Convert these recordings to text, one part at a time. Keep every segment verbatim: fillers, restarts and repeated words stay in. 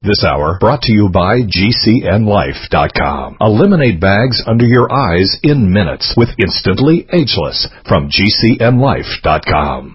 This hour brought to you by G C N Life dot com. Eliminate bags under your eyes in minutes with Instantly Ageless from G C N Life dot com.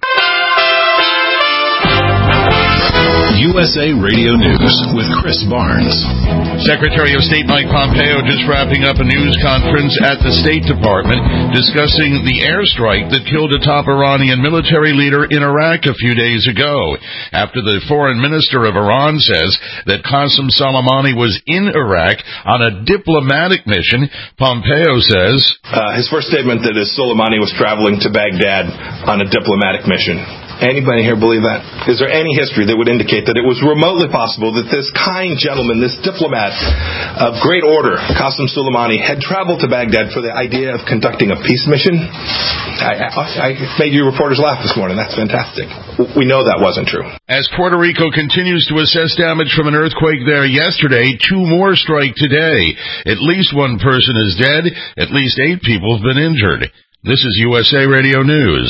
U S A Radio News with Chris Barnes. Secretary of State Mike Pompeo just wrapping up a news conference at the State Department discussing the airstrike that killed a top Iranian military leader in Iraq a few days ago. After the foreign minister of Iran says that Qasem Soleimani was in Iraq on a diplomatic mission, Pompeo says, uh, his first statement that is Soleimani was traveling to Baghdad on a diplomatic mission. Anybody here believe that? Is there any history that would indicate that it was remotely possible that this kind gentleman, this diplomat of great order, Qasem Soleimani, had traveled to Baghdad for the idea of conducting a peace mission? I, I, I made you reporters laugh this morning. That's fantastic. We know that wasn't true. As Puerto Rico continues to assess damage from an earthquake there yesterday, two more strike today. At least one person is dead. At least eight people have been injured. This is U S A Radio News.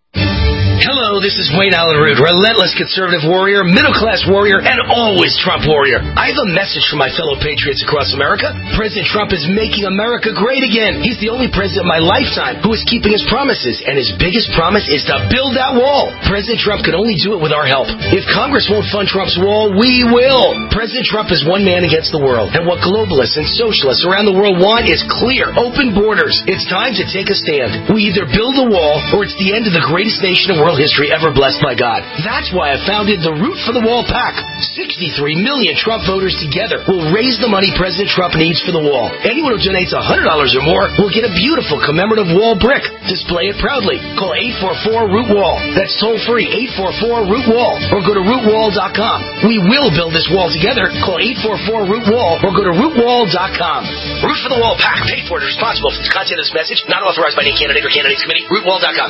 Hello, this is Wayne Allen Root, relentless conservative warrior, middle-class warrior, and always Trump warrior. I have a message for my fellow patriots across America. President Trump is making America great again. He's the only president in my lifetime who is keeping his promises, and his biggest promise is to build that wall. President Trump can only do it with our help. If Congress won't fund Trump's wall, we will. President Trump is one man against the world, and what globalists and socialists around the world want is clear, open borders. It's time to take a stand. We either build a wall, or it's the end of the greatest nation in world history ever blessed by God. That's why I founded the Root for the Wall PAC. sixty-three million Trump voters together will raise the money President Trump needs for the wall. Anyone who donates one hundred dollars or more will get a beautiful commemorative wall brick. Display it proudly. Call eight four four root wall. That's toll free, eight four four root wall. Or go to root wall dot com. We will build this wall together. Call eight four four root wall or go to root wall dot com. Root for the Wall PAC. Paid for and responsible for the content of this message. Not authorized by any candidate or candidates committee. root wall dot com.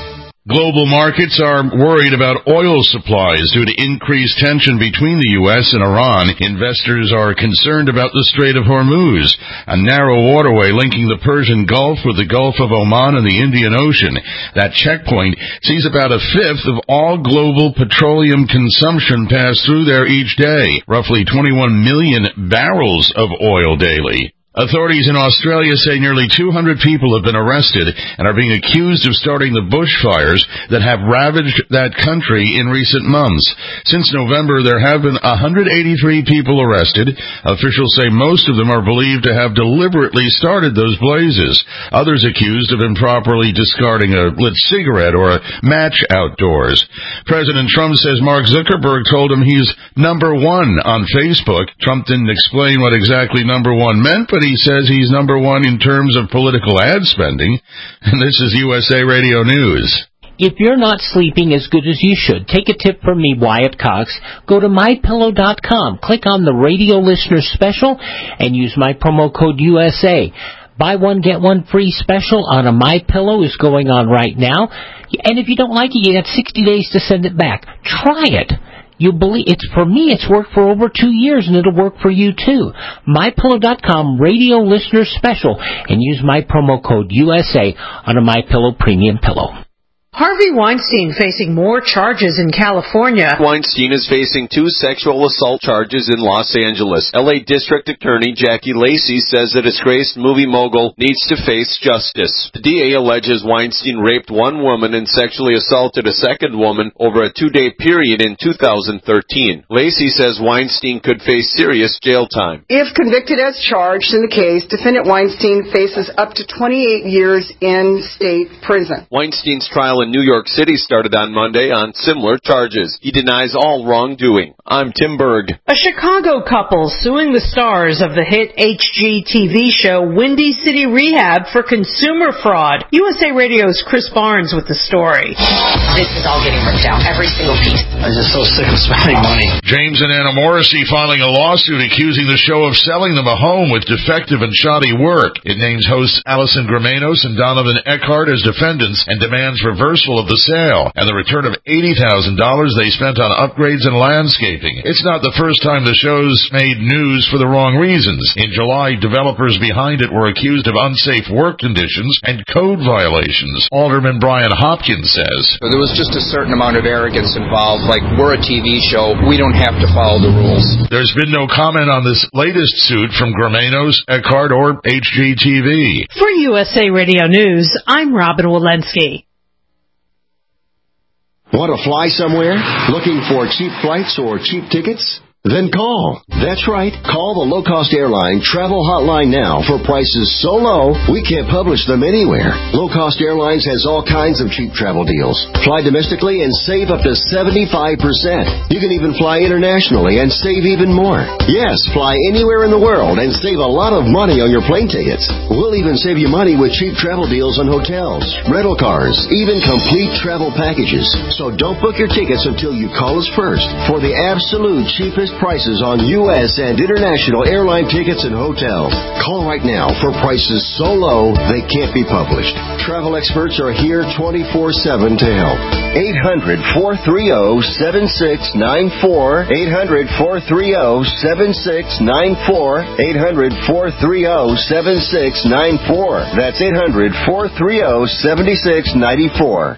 Global markets are worried about oil supplies due to increased tension between the U S and Iran. Investors are concerned about the Strait of Hormuz, a narrow waterway linking the Persian Gulf with the Gulf of Oman and the Indian Ocean. That checkpoint sees about a fifth of all global petroleum consumption pass through there each day, roughly twenty-one million barrels of oil daily. Authorities in Australia say nearly two hundred people have been arrested and are being accused of starting the bushfires that have ravaged that country in recent months. Since November, there have been one hundred eighty-three people arrested. Officials say most of them are believed to have deliberately started those blazes. Others accused of improperly discarding a lit cigarette or a match outdoors. President Trump says Mark Zuckerberg told him he's number one on Facebook. Trump didn't explain what exactly number one meant, but he says he's number one in terms of political ad spending. And this is U S A Radio News. If you're not sleeping as good as you should, take a tip from me, Wyatt Cox. Go to my pillow dot com, click on the radio listener special, and use my promo code U S A. Buy one, get one free special on a MyPillow is going on right now. And if you don't like it, you have sixty days to send it back. Try it. You believe it's for me, it's worked for over two years, and it'll work for you too. my pillow dot com radio listener special, and use my promo code U S A on a MyPillow premium pillow. Harvey Weinstein facing more charges in California. Weinstein is facing two sexual assault charges in Los Angeles. L A District Attorney Jackie Lacey says the disgraced movie mogul needs to face justice. The D A alleges Weinstein raped one woman and sexually assaulted a second woman over a two-day period in two thousand thirteen. Lacey says Weinstein could face serious jail time. If convicted as charged in the case, defendant Weinstein faces up to twenty-eight years in state prison. Weinstein's trial in New York City started on Monday on similar charges. He denies all wrongdoing. I'm Tim Berg. A Chicago couple suing the stars of the hit H G T V show Windy City Rehab for consumer fraud. U S A Radio's Chris Barnes with the story. This is all getting ripped out, every single piece. I'm just so sick of spending money. James and Anna Morrissey filing a lawsuit accusing the show of selling them a home with defective and shoddy work. It names hosts Allison Gramanos and Donovan Eckhart as defendants and demands reversal reversal of the sale and the return of eighty thousand dollars they spent on upgrades and landscaping. It's not the first time the show's made news for the wrong reasons. In July, developers behind it were accused of unsafe work conditions and code violations. Alderman Brian Hopkins says, There was just a certain amount of arrogance involved, like we're a T V show, we don't have to follow the rules. There's been no comment on this latest suit from Gramenos, Eckhart, or H G T V. For U S A Radio News, I'm Robin Walensky. Want to fly somewhere? Looking for cheap flights or cheap tickets? Then call. That's right. Call the low-cost airline travel hotline now for prices so low we can't publish them anywhere. Low-cost airlines has all kinds of cheap travel deals. Fly domestically and save up to seventy-five percent. You can even fly internationally and save even more. Yes, fly anywhere in the world and save a lot of money on your plane tickets. We'll even save you money with cheap travel deals on hotels, rental cars, even complete travel packages. So don't book your tickets until you call us first for the absolute cheapest prices on U S and international airline tickets and hotels. Call right now for prices so low they can't be published. Travel experts are here twenty-four seven to help. eight hundred, four three zero, seven six nine four. eight hundred, four three zero, seven six nine four. eight hundred, four three zero, seven six nine four. That's eight hundred, four three zero, seven six nine four.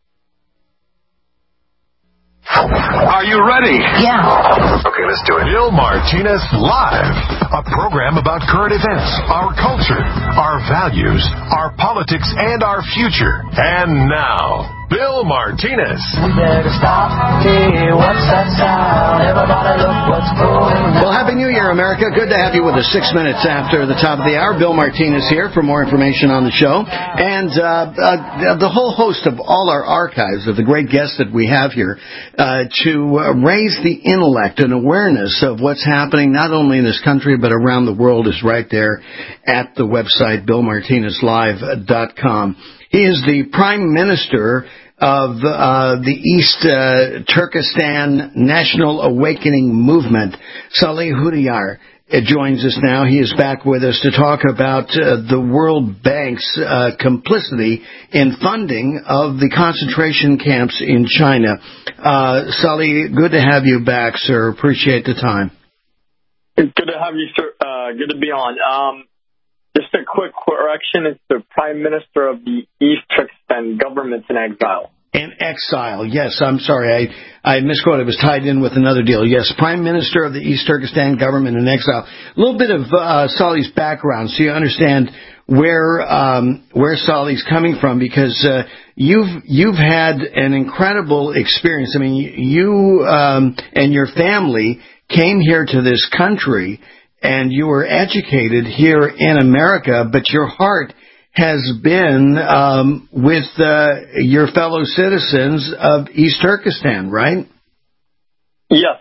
Are you ready? Yeah. Okay, let's do it. Bill Martinez Live, a program about current events, our culture, our values, our politics, and our future. And now, Bill Martinez. We better stop. Hey, what's that sound? Everybody look what's going on. Well, Happy New Year, America. Good to have you with us six minutes after the top of the hour. Bill Martinez here for more information on the show. And uh, uh, the whole host of all our archives of the great guests that we have here uh, to uh, raise the intellect and awareness of what's happening not only in this country but around the world is right there at the website, bill martinez live dot com. He is the Prime Minister of uh, the East uh, Turkestan National Awakening Movement. Salih Hudayar uh, joins us now. He is back with us to talk about uh, the World Bank's uh, complicity in funding of the concentration camps in China. Uh, Salih, good to have you back, sir. Appreciate the time. It's good to have you, sir. Uh, good to be on. Um, Just a quick correction. It's the Prime Minister of the East Turkestan government in exile. In exile, yes. I'm sorry. I, I misquoted. It was tied in with another deal. Yes, Prime Minister of the East Turkestan government in exile. A little bit of uh, Salih's background so you understand where um, where Salih's coming from, because uh, you've you've had an incredible experience. I mean, you um, and your family came here to this country, and you were educated here in America, but your heart has been um, with uh, your fellow citizens of East Turkestan, right? Yes.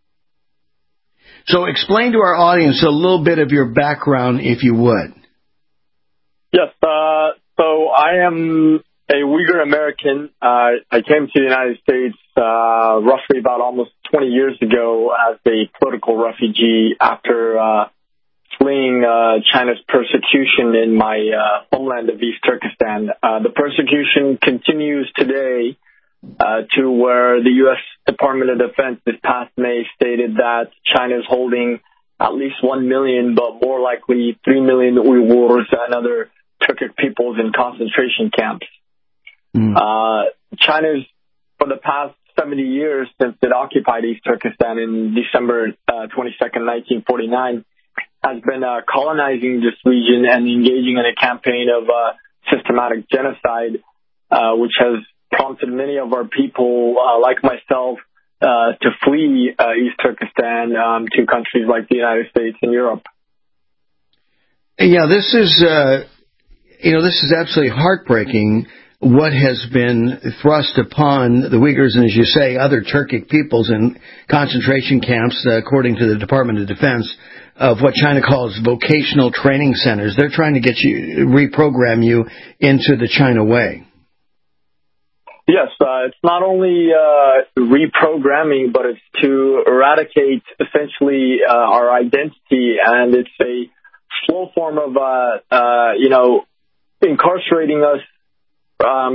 So explain to our audience a little bit of your background, if you would. Yes. Uh, so I am a Uyghur American. Uh, I came to the United States uh, roughly about almost twenty years ago as a political refugee after uh, fleeing uh, China's persecution in my uh, homeland of East Turkestan. Uh, the persecution continues today uh, to where the U S Department of Defense this past May stated that China is holding at least one million, but more likely three million Uyghurs and other Turkic peoples in concentration camps. Mm. Uh, China's, for the past seventy years since it occupied East Turkestan in December uh, twenty-second, nineteen forty-nine, has been uh, colonizing this region and engaging in a campaign of uh, systematic genocide, uh, which has prompted many of our people, uh, like myself, uh, to flee uh, East Turkestan um, to countries like the United States and Europe. Yeah, this is, uh, you know, this is absolutely heartbreaking, what has been thrust upon the Uyghurs and, as you say, other Turkic peoples in concentration camps, uh, according to the Department of Defense, of what China calls vocational training centers. They're trying to get you, reprogram you into the China way. Yes, uh, it's not only uh, reprogramming, but it's to eradicate essentially uh, our identity, and it's a slow form of, uh, uh, you know, incarcerating us um,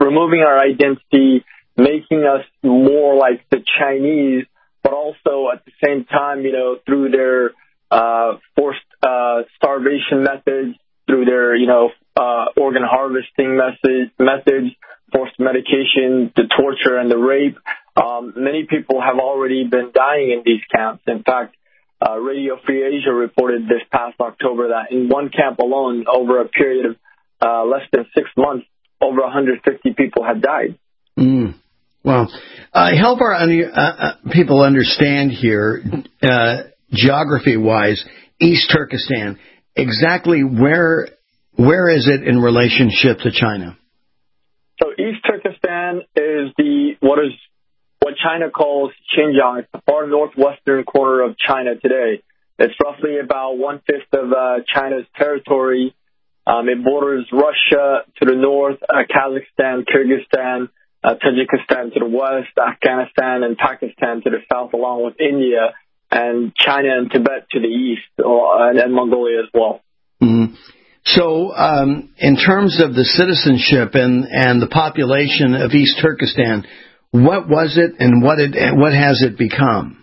removing our identity, making us more like the Chinese, but also at the same time, you know, through their uh, forced uh, starvation methods, through their, you know, uh, organ harvesting message, methods, forced medication, the torture and the rape. Um, many people have already been dying in these camps. In fact, uh, Radio Free Asia reported this past October that in one camp alone, over a period of uh, less than six months, over one hundred fifty people had died. Mm. Well, uh, help our uh, uh, people understand here, uh, geography-wise, East Turkestan. Exactly where where is it in relationship to China? So East Turkestan is the what is what China calls Xinjiang. It's the far northwestern corner of China today. It's roughly about one fifth of uh, China's territory. Um, it borders Russia to the north, uh, Kazakhstan, Kyrgyzstan, uh, Tajikistan to the west, Afghanistan and Pakistan to the south, along with India, and China and Tibet to the east, or, and, and Mongolia as well. Mm-hmm. So, um, in terms of the citizenship and, and the population of East Turkestan, what was it and what it what has it become?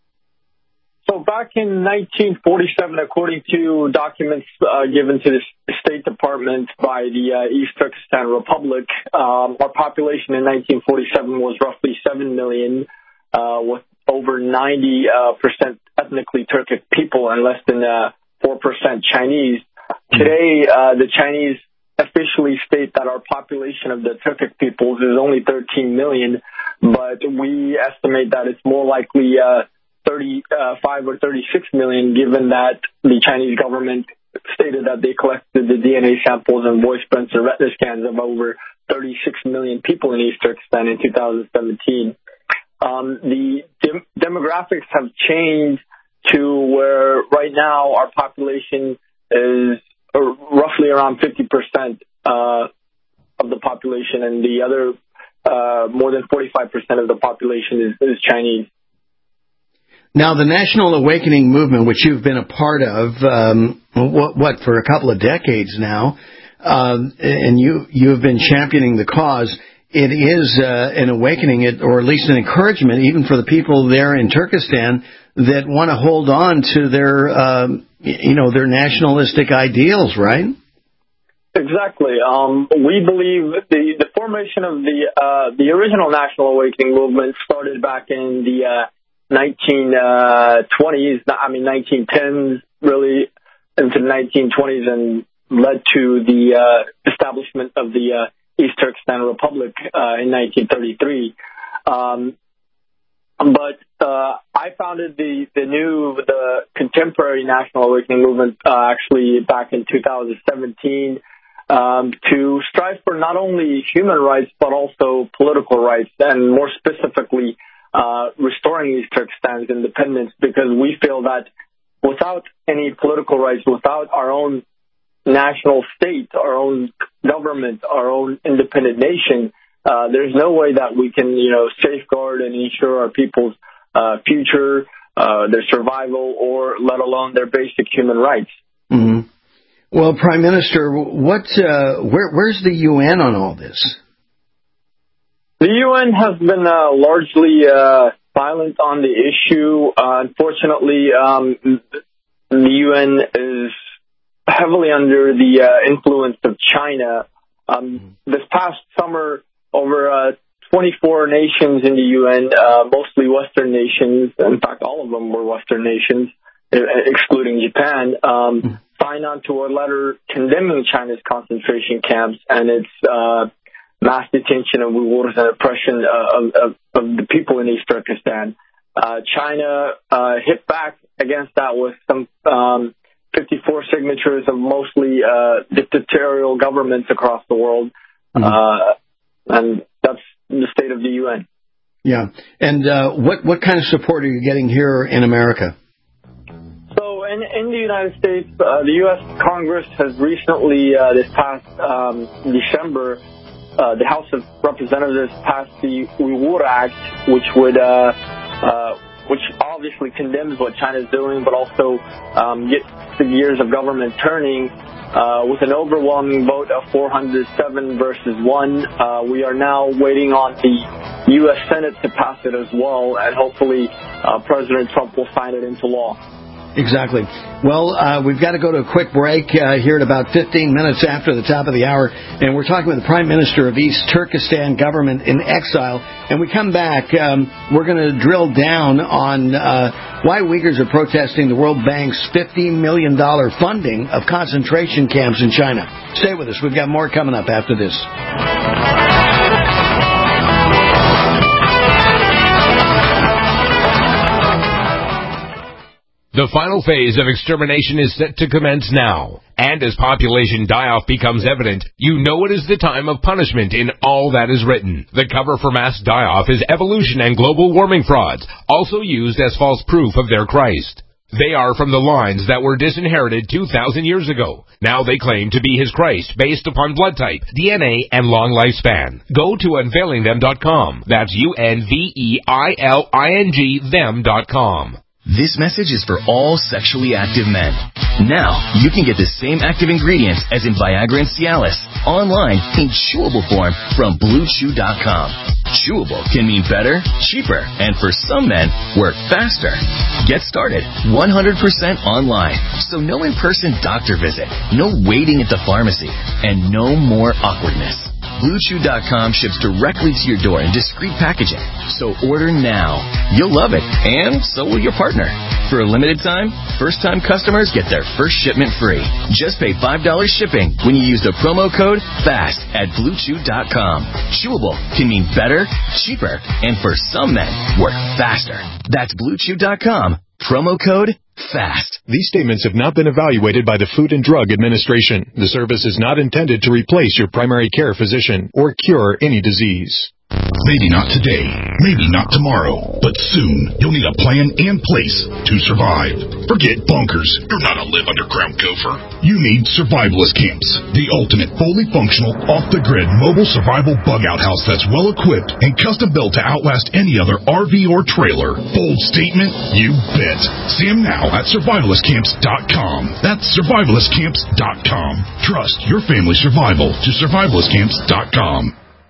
So back in nineteen forty-seven, according to documents uh, given to the State Department by the uh, East Turkestan Republic, um, our population in nineteen forty-seven was roughly seven million, uh, with over ninety percent uh, ethnically Turkic people and less than uh, four percent Chinese. Today, uh, the Chinese officially state that our population of the Turkic peoples is only thirteen million, but we estimate that it's more likely uh, thirty-five or thirty-six million, given that the Chinese government stated that they collected the D N A samples and voice prints and retina scans of over thirty-six million people in East Turkestan in two thousand seventeen. Um, the dem- demographics have changed to where right now our population is uh, roughly around fifty percent uh, of the population, and the other uh, more than forty-five percent of the population is, is Chinese. Now, the National Awakening movement, which you've been a part of, um, what, what for a couple of decades now, uh, and you you have been championing the cause. It is uh, an awakening, or at least an encouragement, even for the people there in Turkestan that want to hold on to their, um, you know, their nationalistic ideals, right? Exactly. Um, we believe the, the formation of the uh, the original National Awakening movement started back in the uh, nineteen twenties, I mean nineteen tens, really into the nineteen twenties, and led to the uh, establishment of the uh, East Turkestan Republic uh, in nineteen thirty-three. Um, but uh, I founded the, the new, the contemporary National Awakening movement uh, actually back in two thousand seventeen um, to strive for not only human rights but also political rights, and more specifically uh, restoring East Turkestan's independence, because we feel that without any political rights, without our own national state, our own government, our own independent nation, uh, there's no way that we can, you know, safeguard and ensure our people's uh, future, uh, their survival, or let alone their basic human rights. Mm-hmm. Well, Prime Minister, what, uh, where, where's the U N on all this? The U N has been uh, largely uh, silent on the issue. Uh, unfortunately, um, the U N is heavily under the uh, influence of China. Um, this past summer, over uh, twenty-four nations in the U N, uh, mostly Western nations, in fact, all of them were Western nations, excluding Japan, um, signed on to a letter condemning China's concentration camps and its uh, mass detention of Uyghurs and oppression uh, of, of, of the people in East Turkestan. Uh, China uh, hit back against that with some um, fifty-four signatures of mostly uh, dictatorial governments across the world. Mm-hmm. Uh, and that's the state of the U N. Yeah. And uh, what, what kind of support are you getting here in America? So in, in the United States, uh, the U S Congress has recently, uh, this past um, December, uh, the House of Representatives passed the Uyghur Act, which would, uh, uh, which obviously condemns what China's doing, but also um, get the gears of government turning. Uh, with an overwhelming vote of four hundred seven versus one, uh, we are now waiting on the U S Senate to pass it as well, and hopefully uh, President Trump will sign it into law. Exactly. Well, uh, we've got to go to a quick break uh, here at about fifteen minutes after the top of the hour, and we're talking with the Prime Minister of East Turkestan government in exile. And we come back, um, we're going to drill down on uh, why Uyghurs are protesting the World Bank's fifty million dollars funding of concentration camps in China. Stay with us. We've got more coming up after this. The final phase of extermination is set to commence now. And as population die-off becomes evident, you know it is the time of punishment in all that is written. The cover for mass die-off is evolution and global warming frauds, also used as false proof of their Christ. They are from the lines that were disinherited two thousand years ago. Now they claim to be his Christ based upon blood type, D N A, and long lifespan. Go to unveiling them dot com. That's U N V E I L I N G them dot com. This message is for all sexually active men. Now, you can get the same active ingredients as in Viagra and Cialis online in chewable form from blue chew dot com. Chewable can mean better, cheaper, and for some men, work faster. Get started one hundred percent online. So no in-person doctor visit, no waiting at the pharmacy, and no more awkwardness. blue chew dot com ships directly to your door in discreet packaging. So order now. You'll love it, and so will your partner. For a limited time, first-time customers get their first shipment free. Just pay five dollars shipping when you use the promo code FAST at blue chew dot com. Chewable can mean better, cheaper, and for some men, work faster. That's blue chew dot com. Promo code FAST. These statements have not been evaluated by the Food and Drug Administration. The service is not intended to replace your primary care physician or cure any disease. Maybe not today, maybe not tomorrow, but soon you'll need a plan and place to survive. Forget bunkers. You're not a live underground gopher. You need Survivalist Camps, the ultimate fully functional, off-the-grid mobile survival bug-out house that's well-equipped and custom-built to outlast any other R V or trailer. Bold statement? You bet. See them now at survivalist camps dot com. That's survivalist camps dot com. Trust your family's survival to survivalist camps dot com.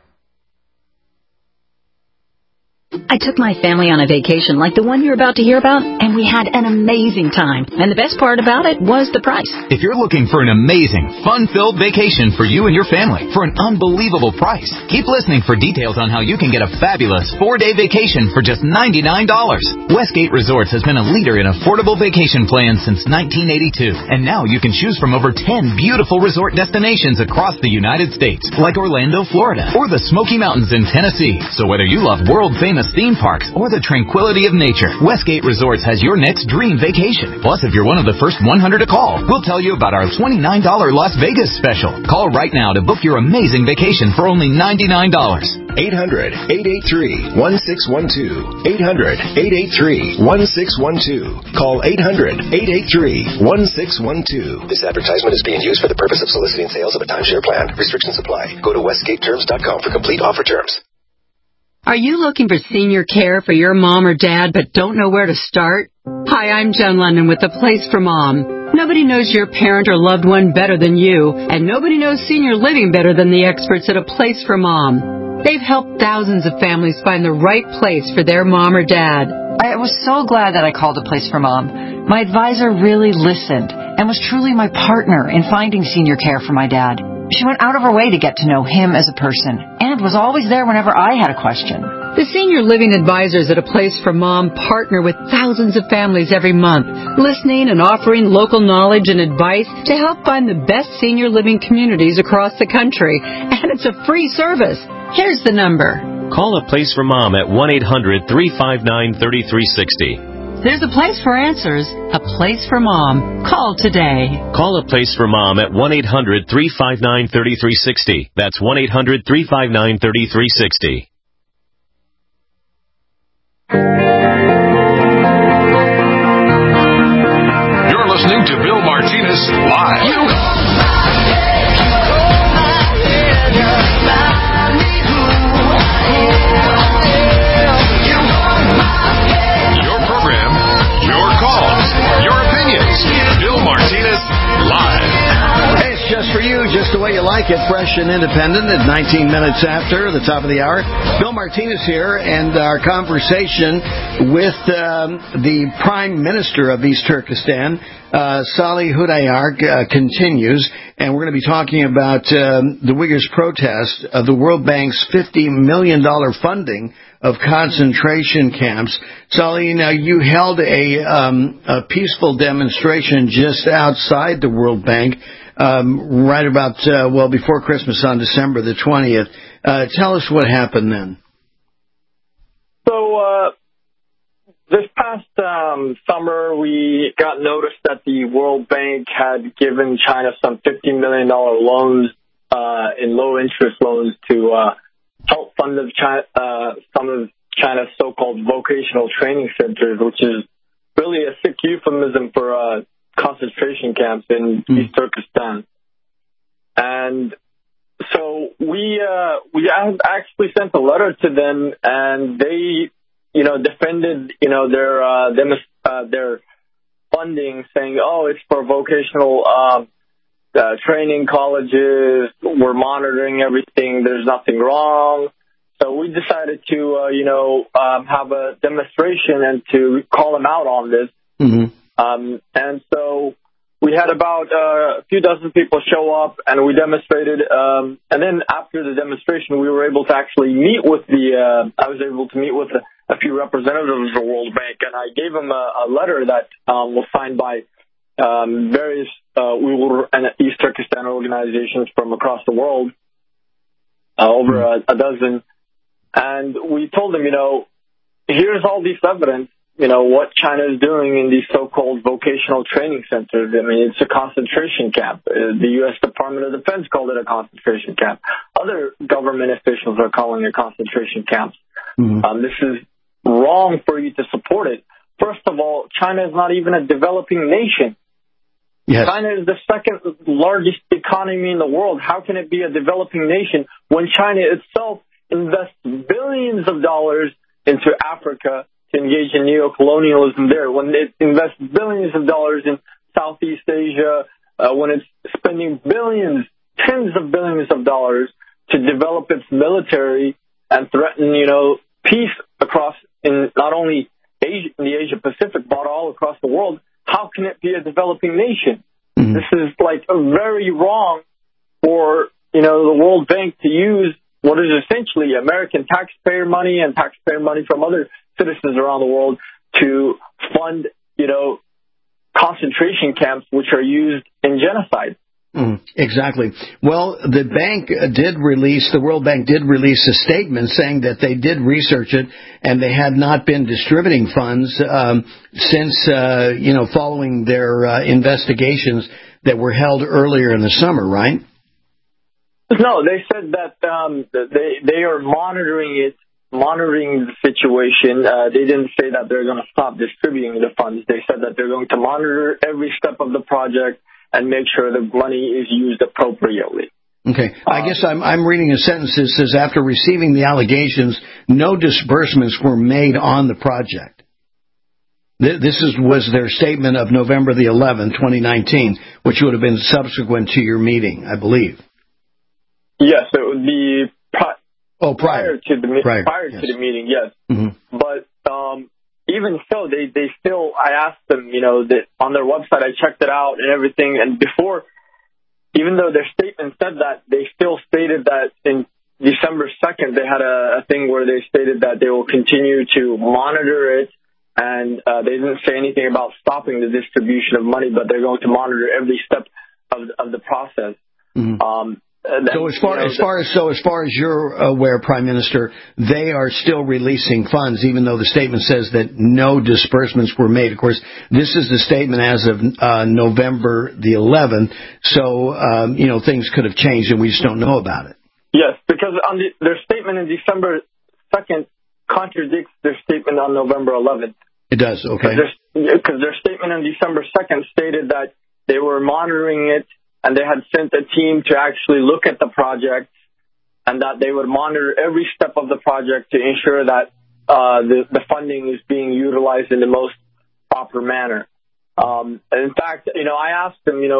I took my family on a vacation like the one you're about to hear about, and we had an amazing time. And the best part about it was the price. If you're looking for an amazing, fun-filled vacation for you and your family for an unbelievable price, keep listening for details on how you can get a fabulous four-day vacation for just ninety-nine dollars. Westgate Resorts has been a leader in affordable vacation plans since nineteen eighty-two, and now you can choose from over ten beautiful resort destinations across the United States, like Orlando, Florida, or the Smoky Mountains in Tennessee. So whether you love world-famous theme parks or the tranquility of nature, Westgate Resorts has your next dream vacation. Plus, if you're one of the first one hundred to call, we'll tell you about our twenty-nine dollars Las Vegas special. Call right now to book your amazing vacation for only ninety-nine dollars. eight hundred, eight eight three, one six one two. eight hundred, eight eight three, one six one two. Call eight hundred, eight eight three, one six one two. This advertisement is being used for the purpose of soliciting sales of a timeshare plan. Restrictions apply. Go to westgate terms dot com for complete offer terms. Are you looking for senior care for your mom or dad but don't know where to start? Hi, I'm Jen London with The Place for Mom. Nobody knows your parent or loved one better than you, and nobody knows senior living better than the experts at A Place for Mom. They've helped thousands of families find the right place for their mom or dad. I was so glad that I called A Place for Mom. My advisor really listened and was truly my partner in finding senior care for my dad. She went out of her way to get to know him as a person and was always there whenever I had a question. The senior living advisors at A Place for Mom partner with thousands of families every month, listening and offering local knowledge and advice to help find the best senior living communities across the country. And it's a free service. Here's the number. Call A Place for Mom at one eight hundred, three five nine, three three six zero. There's a place for answers, A Place for Mom. Call today. Call A Place for Mom at one eight hundred, three five nine, three three six zero. That's one eight hundred, three five nine, three three six zero. You're listening to Bill Martinez Live. You Bill Martinez just the way you like it, fresh and independent at nineteen minutes after the top of the hour. Bill Martinez here, and our conversation with um, the Prime Minister of East Turkestan, uh, Salih Hudayar, uh, continues, and we're going to be talking about um, the Uyghurs' protest of the World Bank's fifty million dollars funding of concentration camps. Salih, now you held a, um, a peaceful demonstration just outside the World Bank, um, right about, uh, well, before Christmas on December the twentieth. Uh, tell us what happened then. So, uh, this past um, summer, we got notice that the World Bank had given China some fifty million dollars loans, uh, in low-interest loans to uh, help fund of China, uh, some of China's so-called vocational training centers, which is really a sick euphemism for uh, concentration camps in mm. East Turkestan. And so we uh, we actually sent a letter to them, and they, you know, defended, you know, their uh, them, uh, their funding, saying, "Oh, it's for vocational uh, uh, training colleges. We're monitoring everything. There's nothing wrong." So we decided to, uh, you know, um, have a demonstration and to call them out on this. Mm-hmm. Um, and so we had about uh, a few dozen people show up, and we demonstrated. Um, and then after the demonstration, we were able to actually meet with the. Uh, I was able to meet with a, a few representatives of the World Bank, and I gave them a, a letter that um, was signed by um, various uh, Uyghur and East Turkestan organizations from across the world, uh, over a, a dozen. And we told them, you know, here's all this evidence, you know, what China is doing in these so-called vocational training centers. I mean, it's a concentration camp. Uh, the U S Department of Defense called it a concentration camp. Other government officials are calling it concentration camps. Mm-hmm. Um, this is wrong for you to support it. First of all, China is not even a developing nation. Yes. China is the second largest economy in the world. How can it be a developing nation when China itself invests billions of dollars into Africa to engage in neocolonialism there, when it invests billions of dollars in Southeast Asia, uh, when it's spending billions, tens of billions of dollars to develop its military and threaten, you know, peace across in not only Asia, in the Asia Pacific, but all across the world. How can it be a developing nation? Mm-hmm. This is like very wrong for, you know, the World Bank to use what is essentially American taxpayer money and taxpayer money from other citizens around the world to fund, you know, concentration camps which are used in genocide. Mm, exactly. Well, the bank did release, the World Bank did release a statement saying that they did research it and they had not been distributing funds um, since, uh, you know, following their uh, investigations that were held earlier in the summer, right? No, they said that um, they they are monitoring it, monitoring the situation. Uh, they didn't say that they're going to stop distributing the funds. They said that they're going to monitor every step of the project and make sure the money is used appropriately. Okay. I guess I'm I'm reading a sentence that says, after receiving the allegations, no disbursements were made on the project. This is was their statement of November the eleventh, twenty nineteen, which would have been subsequent to your meeting, I believe. Yes, it would be pri- oh, prior. prior to the prior, prior yes. to the meeting. Yes, mm-hmm. But um, even so, they they still. I asked them, you know, that on their website, I checked it out and everything. And before, even though their statement said that, they still stated that in December second, they had a, a thing where they stated that they will continue to monitor it. And uh, they didn't say anything about stopping the distribution of money, but they're going to monitor every step of of the process. Mm-hmm. Um, Then, so as far you know, as far as so as far as you're aware, Prime Minister, they are still releasing funds, even though the statement says that no disbursements were made. Of course, this is the statement as of uh, November the eleventh. So um, you know, things could have changed, and we just don't know about it. Yes, because on the, their statement in December second contradicts their statement on November eleventh. It does, okay. Because their statement on December second stated that they were monitoring it, and they had sent a team to actually look at the project, and that they would monitor every step of the project to ensure that uh, the, the funding is being utilized in the most proper manner. Um, and in fact, you know, I asked them, you know,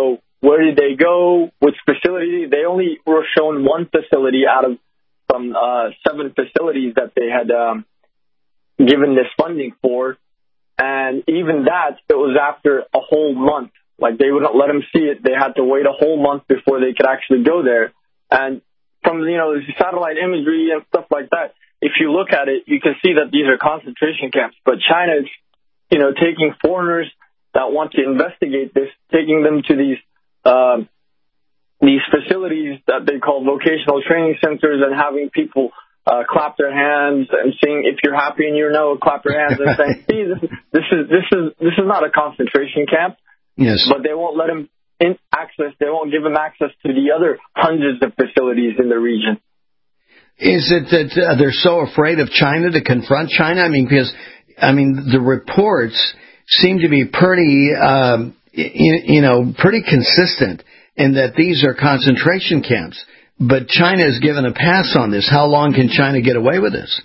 where did they go, which facility. They only were shown one facility out of from uh, seven facilities that they had um, given this funding for. And even that, it was after a whole month. Like, they wouldn't let them see it. They had to wait a whole month before they could actually go there. And from, you know, satellite imagery and stuff like that, if you look at it, you can see that these are concentration camps. But China is, you know, taking foreigners that want to investigate this, taking them to these um, these facilities that they call vocational training centers, and having people uh, clap their hands and saying, if you're happy and you know, clap your hands, and saying, see, this is this is this is this is not a concentration camp. Yes. But they won't let them in access. They won't give them access to the other hundreds of facilities in the region. Is it that uh, they're so afraid of China to confront China? I mean, because I mean the reports seem to be pretty, um, you, you know, pretty consistent in that these are concentration camps. But China is given a pass on this. How long can China get away with this?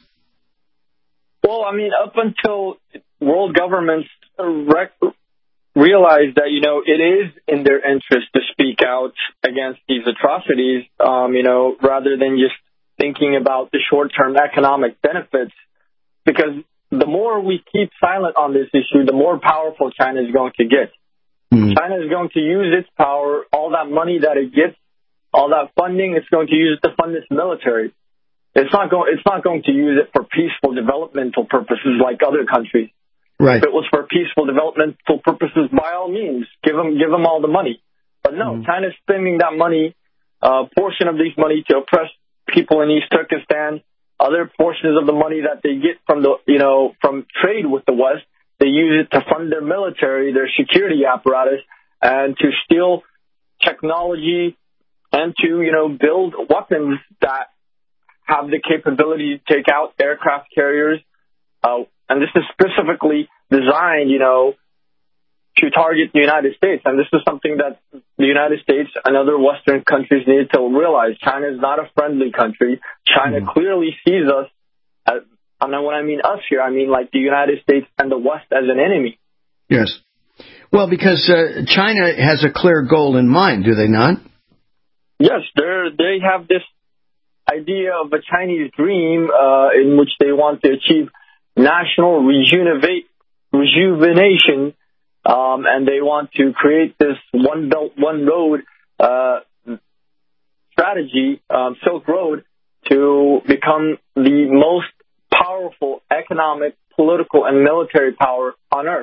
Well, I mean, up until world governments rec- realize that, you know, it is in their interest to speak out against these atrocities, um, you know, rather than just thinking about the short-term economic benefits, because the more we keep silent on this issue, the more powerful China is going to get. Mm. China is going to use its power, all that money that it gets, all that funding, it's going to use it to fund its military. It's not going. It's not going to use it for peaceful developmental purposes like other countries. Right. If it was for peaceful developmental purposes, by all means, give them give them all the money. But no, mm. China's spending that money, a uh, portion of this money, to oppress people in East Turkestan. Other portions of the money that they get from the, you know, from trade with the West, they use it to fund their military, their security apparatus, and to steal technology and to, you know, build weapons that have the capability to take out aircraft carriers. Uh, and this is specifically designed, you know, to target the United States. And this is something that the United States and other Western countries need to realize. China is not a friendly country. China mm. clearly sees us, as, and when I mean us here, I mean like the United States and the West as an enemy. Yes. Well, because uh, China has a clear goal in mind, do they not? Yes, they're, they have this idea of a Chinese dream uh, in which they want to achieve national rejuvenate, rejuvenation, um, and they want to create this one belt, one road uh, strategy, um, Silk Road, to become the most powerful economic, political, and military power on Earth.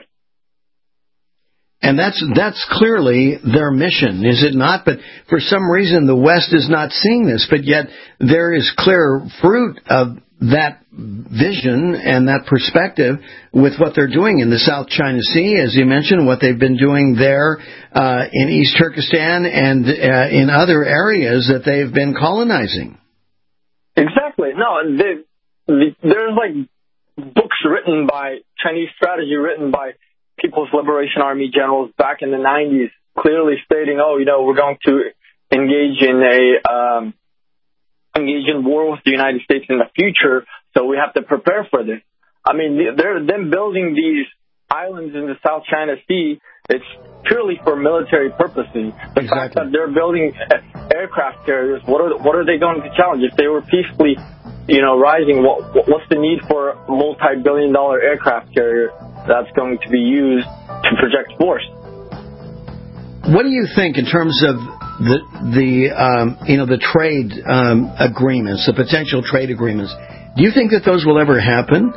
And that's that's clearly their mission, is it not? But for some reason, the West is not seeing this. But yet, there is clear fruit of that vision and that perspective with what they're doing in the South China Sea, as you mentioned, what they've been doing there uh, in East Turkestan and uh, in other areas that they've been colonizing. Exactly. No, they, they, there's like books written by Chinese strategy written by People's Liberation Army generals back in the nineties, clearly stating, oh, you know, we're going to engage in a um, engage in war with the United States in the future, so we have to prepare for this. I mean, they're them building these islands in the South China Sea. It's purely for military purposes. The exactly. fact that they're building aircraft carriers, what are what are they going to challenge? If they were peacefully, you know, rising, what, what's the need for a multi-billion-dollar aircraft carrier that's going to be used to project force? What do you think in terms of the the um, you know the trade um, agreements, the potential trade agreements? Do you think that those will ever happen?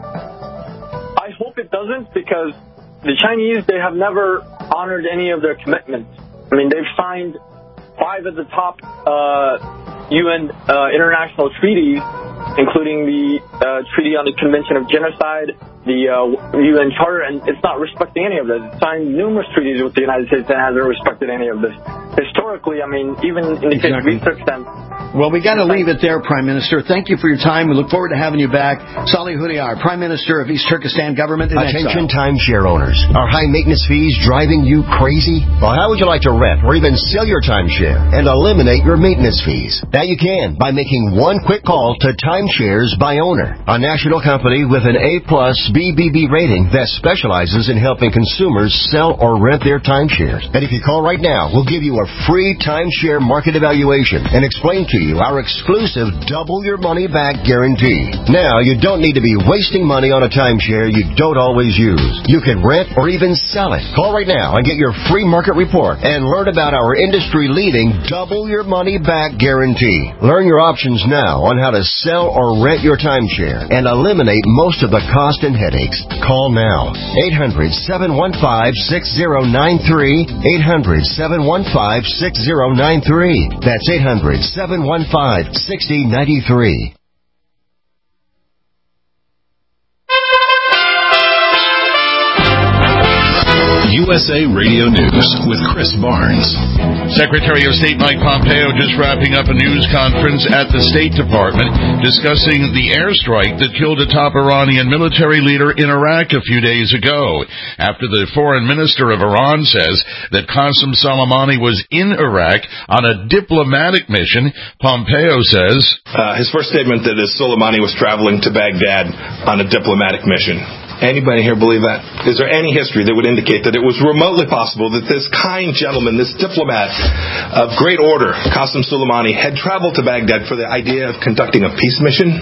I hope it doesn't, because the Chinese, they have never honored any of their commitments. I mean, they've signed five of the top uh, U N uh, international treaties, including the uh, Treaty on the Convention of Genocide, the uh, U N Charter, and it's not respecting any of this. It's signed numerous treaties with the United States and hasn't respected any of this. Historically, I mean, even in the case of East Turkestan, Well, we got to leave it there, Prime Minister. Thank you for your time. We look forward to having you back. Salih Hudyar, Prime Minister of East Turkestan Government in Attention exile. timeshare owners. Are high maintenance fees driving you crazy? Well, how would you like to rent or even sell your timeshare and eliminate your maintenance fees? That you can by making one quick call to Timeshares by Owner, a national company with an A-plus B B B rating that specializes in helping consumers sell or rent their timeshares. And if you call right now, we'll give you a free timeshare market evaluation and explain to you our exclusive double your money back guarantee. Now, you don't need to be wasting money on a timeshare you don't always use. You can rent or even sell it. Call right now and get your free market report and learn about our industry-leading double your money back guarantee. Learn your options now on how to sell or rent your timeshare and eliminate most of the cost and headaches. Call now. eight hundred, seven one five, six zero nine three. eight hundred, seven one five, six zero nine three. That's eight hundred, seven one five, six zero nine three. U S A Radio News with Chris Barnes. Secretary of State Mike Pompeo just wrapping up a news conference at the State Department discussing the airstrike that killed a top Iranian military leader in Iraq a few days ago. After the foreign minister of Iran says that Qasem Soleimani was in Iraq on a diplomatic mission, Pompeo says, uh, his first statement that is Soleimani was traveling to Baghdad on a diplomatic mission. Anybody here believe that? Is there any history that would indicate that it was remotely possible that this kind gentleman, this diplomat of great order, Qasem Soleimani, had traveled to Baghdad for the idea of conducting a peace mission?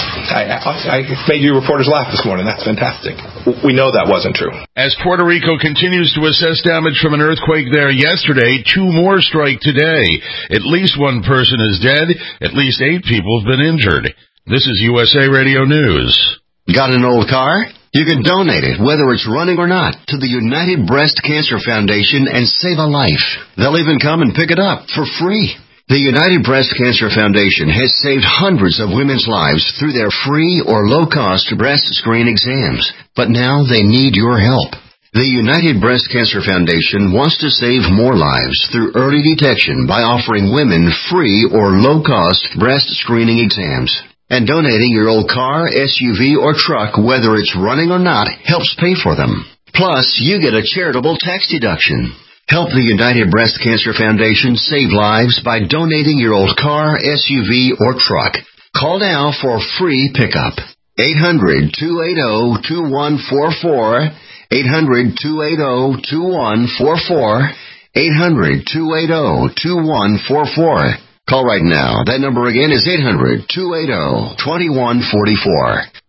I, I, I made you reporters laugh this morning. That's fantastic. We know that wasn't true. As Puerto Rico continues to assess damage from an earthquake there yesterday, two more strike today. At least one person is dead. At least eight people have been injured. This is U S A Radio News. Got an old car? You can donate it, whether it's running or not, to the United Breast Cancer Foundation and save a life. They'll even come and pick it up for free. The United Breast Cancer Foundation has saved hundreds of women's lives through their free or low-cost breast screen exams. But now they need your help. The United Breast Cancer Foundation wants to save more lives through early detection by offering women free or low-cost breast screening exams. And donating your old car, S U V, or truck, whether it's running or not, helps pay for them. Plus, you get a charitable tax deduction. Help the United Breast Cancer Foundation save lives by donating your old car, S U V, or truck. Call now for free pickup. eight hundred, two eight zero, two one four four. eight hundred, two eight zero, two one four four. eight hundred, two eight zero, two one four four. Call right now. That number again is eight hundred, two eight zero, two one four four.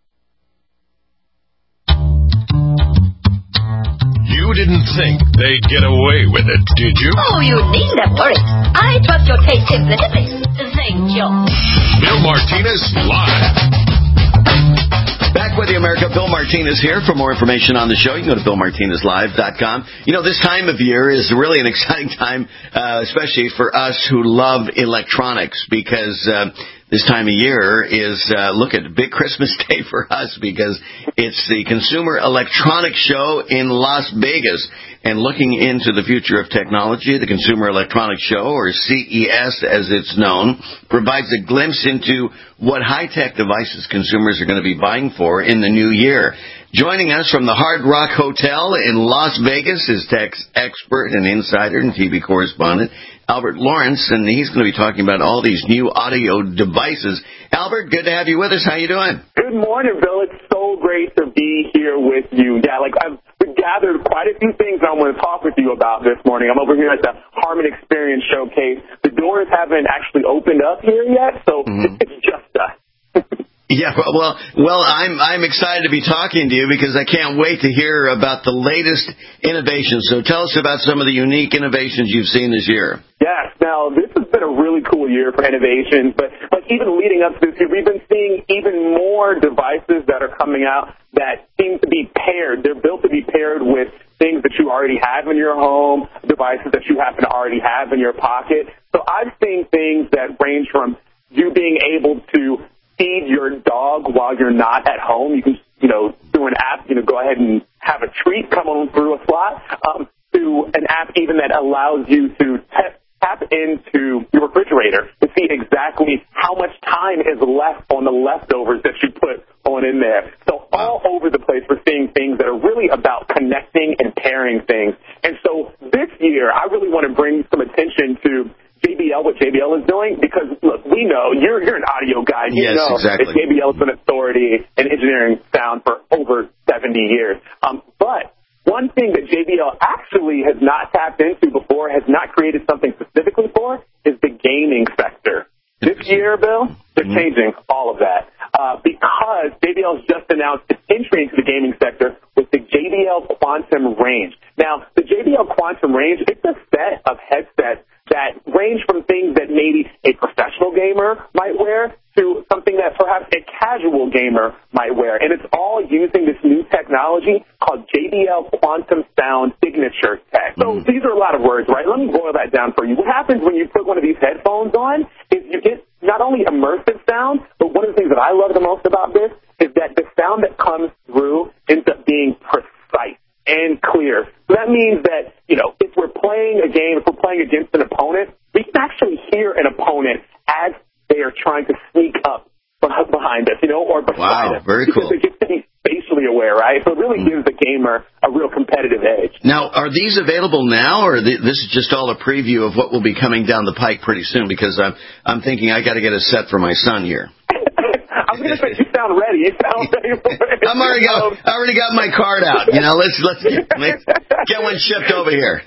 You didn't think they'd get away with it, did you? Oh, you needn't have worried. I trust your taste implicitly. Thank you. Bill Martinez Live. Back with you, America. Bill Martinez here. For more information on the show, you can go to bill martinez live dot com. You know, this time of year is really an exciting time, uh, especially for us who love electronics, because uh, this time of year is, uh, look at big Christmas Day for us, because it's the Consumer Electronics Show in Las Vegas. And looking into the future of technology, the Consumer Electronics Show, or C E S as it's known, provides a glimpse into what high-tech devices consumers are going to be buying for in the new year. Joining us from the Hard Rock Hotel in Las Vegas is tech expert and insider and T V correspondent Albert Lawrence, and he's going to be talking about all these new audio devices. Albert, good to have you with us. How you doing? Good morning, Bill. It's so great to be here with you. Yeah, like I've gathered quite a few things I want to talk with you about this morning. I'm over here at the Harman Experience Showcase. The doors haven't actually opened up here yet, so mm-hmm. it's just us. Yeah, well, well, well, I'm I'm excited to be talking to you because I can't wait to hear about the latest innovations. So tell us about some of the unique innovations you've seen this year. Yes, now this has been a really cool year for innovations, but like even leading up to this year, we've been seeing even more devices that are coming out that seem to be paired. They're built to be paired with things that you already have in your home, devices that you happen to already have in your pocket. So I've seen things that range from you being able to feed your dog while you're not at home. You can, you know, through an app, you know, go ahead and have a treat come on through a slot, um, to an app even that allows you to te- tap into your refrigerator to see exactly how much time is left on the leftovers that you put on in there. So all over the place, we're seeing things that are really about connecting and pairing things. And so this year, I really want to bring some attention to J B L, what J B L is doing, because, look, we know, you're you're an audio guy. You yes, know exactly. that J B L has been an authority in engineering sound for over seventy years. Um, but one thing that J B L actually has not tapped into before, has not created something specifically for, is the gaming sector. This year, Bill, they're mm-hmm. changing all of that uh, because J B L has just announced its entry into the gaming sector with the J B L Quantum Range. Now, the J B L Quantum Range, it's a set of headsets that range from things that maybe a professional gamer might wear to something that perhaps a casual gamer might wear. And it's all using this new technology called J B L Quantum Sound Signature Tech. So mm. these are a lot of words, right? Let me boil that down for you. What happens when you put one of these headphones on is you get not only immersive sound, but one of the things that I love the most about this is that the sound that comes through ends up being precise and clear. So that means that, you know, if we're playing a game, if we're playing against an opponent, we can actually hear an opponent as they are trying to sneak up behind us, you know, or beside wow, us. Very because cool. It gets to be spatially aware, right? So it really mm. gives the gamer a real competitive edge. Now, are these available now, or th- this is just all a preview of what will be coming down the pike pretty soon? Because I'm, I'm thinking I got to get a set for my son here. I was going to say, you sound ready. You sound ready for it. I'm already got, um, I already got my card out. You know, let's let's get, let's get one shipped over here.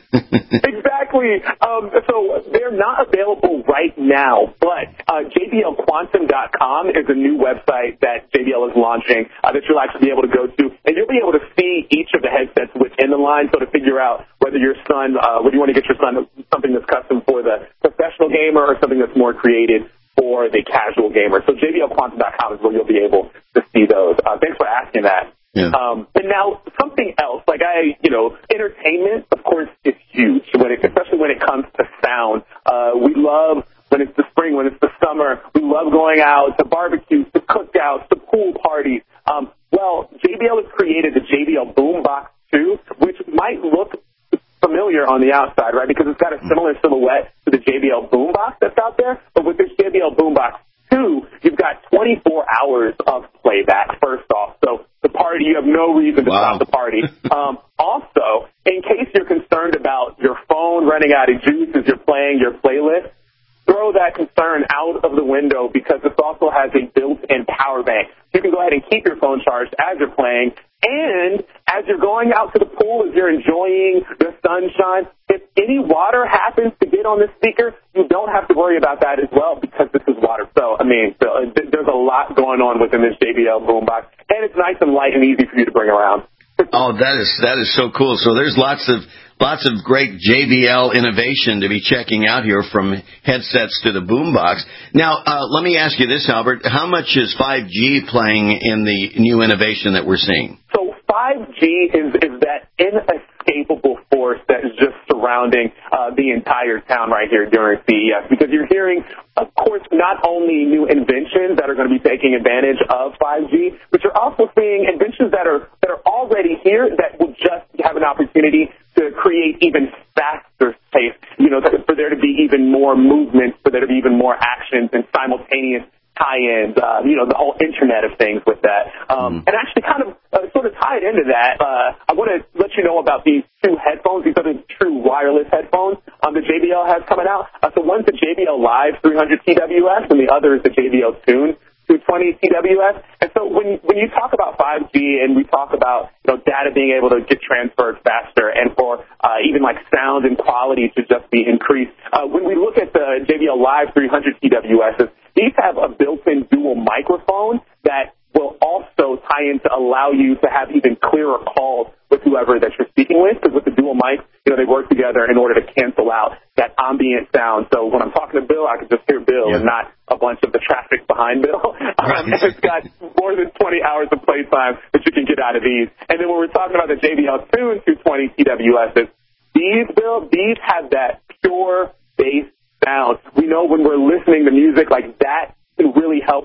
Exactly. Um, so they're not available right now, but uh, J B L Quantum dot com is a new website that J B L is launching uh, that you'll actually be able to go to, and you'll be able to see each of the headsets within the line, so to figure out whether your son, uh, whether you want to get your son something that's custom for the professional gamer or something that's more created for the casual gamer. So J B L Quantum dot com is where you'll be able to see those. Uh, thanks for asking that. Yeah. Um, and now something else, like I, you know, entertainment, of course, is huge, when it, especially when it comes to sound. Uh, we love when it's the spring, when it's the summer. We love going out to barbecues, to cookouts, to pool parties. Um, well, J B L has created the J B L Boombox two, which might look familiar on the outside, right? Because it's got a similar silhouette to the J B L Boombox that's out there. But with this J B L Boombox two, you've got twenty-four hours of playback, first off. So the party, you have no reason to wow. stop the party. Um, also, in case you're concerned about your phone running out of juice as you're playing your playlist, throw that concern out of the window because this also has a built-in power bank. You can go ahead and keep your phone charged as you're playing. And as you're going out to the pool, as you're enjoying the sunshine, if any water happens to get on the speaker, you don't have to worry about that as well because this is water. So, I mean, so, uh, th- there's a lot going on within this J B L boombox, and it's nice and light and easy for you to bring around. Oh, that is that is so cool. So there's lots of lots of great J B L innovation to be checking out here, from headsets to the boombox. Now, uh, let me ask you this, Albert. How much is five G playing in the new innovation that we're seeing? So five G is, is that inescapable force that is just surrounding uh, the entire town right here during C E S, because you're hearing, of course, not only new inventions that are going to be taking advantage of five G, but you're also seeing inventions that are that are already here that will just have an opportunity to create even faster pace, you know, for there to be even more movement, for there to be even more actions and simultaneous tie-ins, uh, you know, the whole Internet of Things with that. Um, mm. And actually kind of uh, sort of tied into that, uh, I want to let you know about these two headphones. These are the true wireless headphones um, that J B L has coming out. Uh, so one's the J B L Live three hundred T W S, and the other is the J B L Tune two twenty T W S. And so when when you talk about five G and we talk about, you know, data being able to get transferred faster and for uh, even like sound and quality to just be increased, uh, when we look at the J B L Live three hundred T W Ss, these have a built-in dual microphone that will also tie in to allow you to have even clearer calls with whoever that you're speaking with, because with the dual mic, you know, they work together in order to cancel out that ambient sound. So when I'm talking to Bill, I can just hear Bill yeah. and not a bunch of the traffic behind Bill. Um, and it's got more than twenty hours of playtime that you can get out of these. And then when we're talking about the J B L Tune two twenty T W Ss, these, Bill, these have that pure bass sound. We know when we're listening to music like that can really help us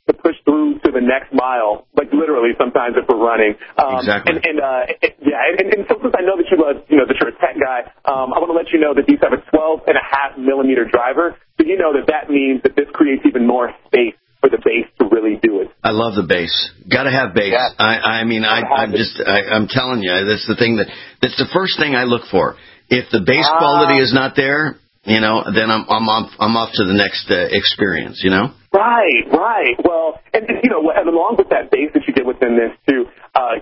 to push through to the next mile, like literally sometimes if we're running. Um, exactly. And, and uh, it, yeah, and, and so since I know that you love, you know, that you're a tech guy, um, I want to let you know that these have a twelve and a half millimeter driver. So you know that that means that this creates even more space for the bass to really do it. I love the bass. Got to have bass. Yeah. I, I mean, I, I'm just, I, I'm telling you, that's the thing that, that's the first thing I look for. If the bass uh, quality is not there, you know, then I'm, I'm off, I'm off to the next uh, experience, you know? Right, right. Well, and, you know, and along with that bass that you get within this, too, uh,